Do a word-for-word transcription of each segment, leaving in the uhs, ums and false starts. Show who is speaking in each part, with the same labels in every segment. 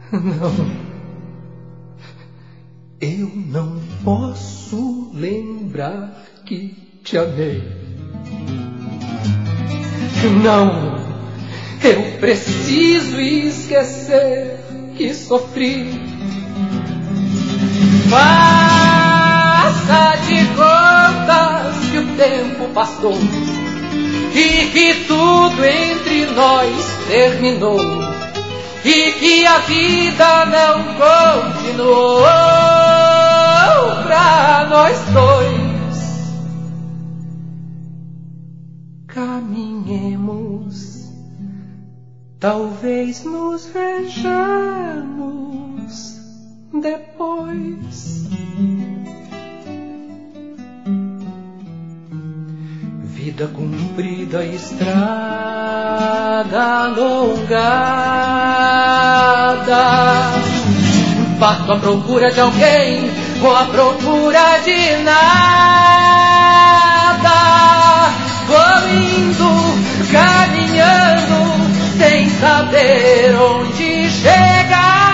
Speaker 1: Não, eu não posso lembrar que te amei. Não, eu preciso esquecer que sofri. Faça de contas que o tempo passou e que tudo entre nós terminou e que a vida não continuou pra nós dois. Caminhemos, talvez nos vejamos depois. Vida comprida, estrada alongada, parto à procura de alguém ou à procura de nada. Vou indo, caminhando, sem saber onde chegar.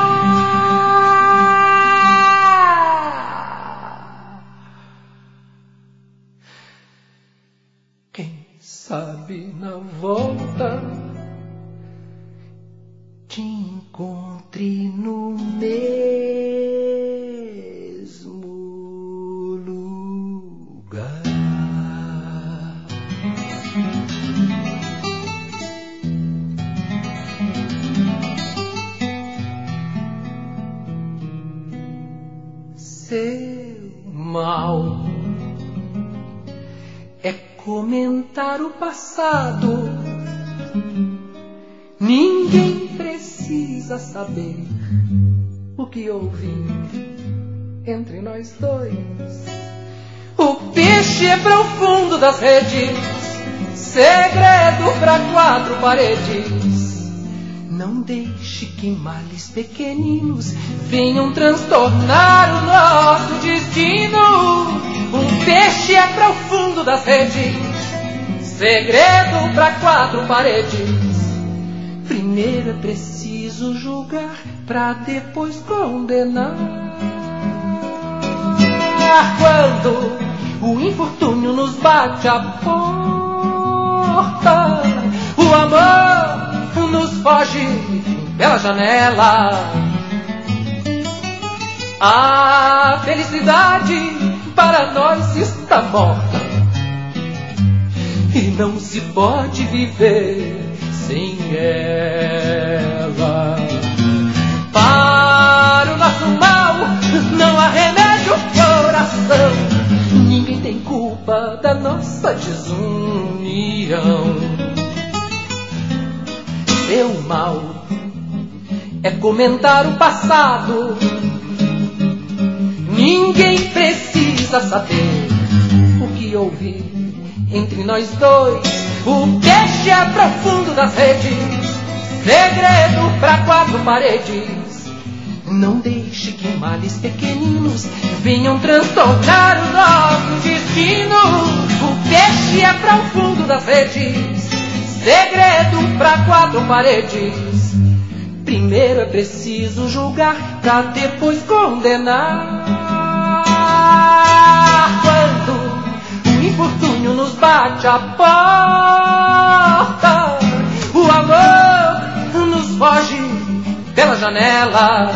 Speaker 1: Quem sabe na volta te encontre no mesmo lugar. Seu mal é comentar o passado. Ninguém precisa saber o que houve entre nós dois. O peixe é para o fundo das redes, segredo para quatro paredes. Não deixe que males pequeninos venham transtornar o nosso destino. Um peixe é para o fundo das redes, segredo para quatro paredes. Primeiro é preciso julgar para depois condenar. Quando o infortúnio nos bate à porta, o amor nos foge pela janela. A felicidade para nós está morta e não se pode viver sem ela. Para o nosso mal não há remédio, coração. Ninguém tem culpa da nossa desunião. Seu mal é comentar o passado. Ninguém precisa saber o que houve entre nós dois. O peixe é profundo das redes, segredo para quatro paredes. Não deixe que males pequeninos venham transtornar o nosso destino. O peixe é profundo das redes, segredo para quatro paredes. Primeiro é preciso julgar pra depois condenar. Quando o infortúnio nos bate à porta, o amor nos foge pela janela.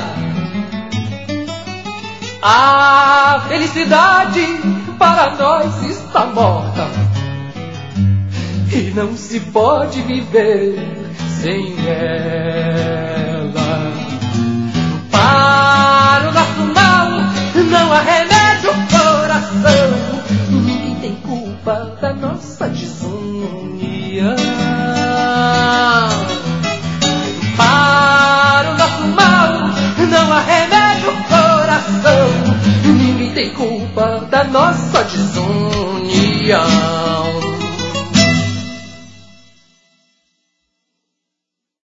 Speaker 1: A felicidade para nós está morta e não se pode viver sem ela. Para o nosso mal não há remédio, coração. Ninguém tem culpa da nossa desunião. Para o nosso mal não há remédio, coração. Ninguém tem culpa da nossa desunião.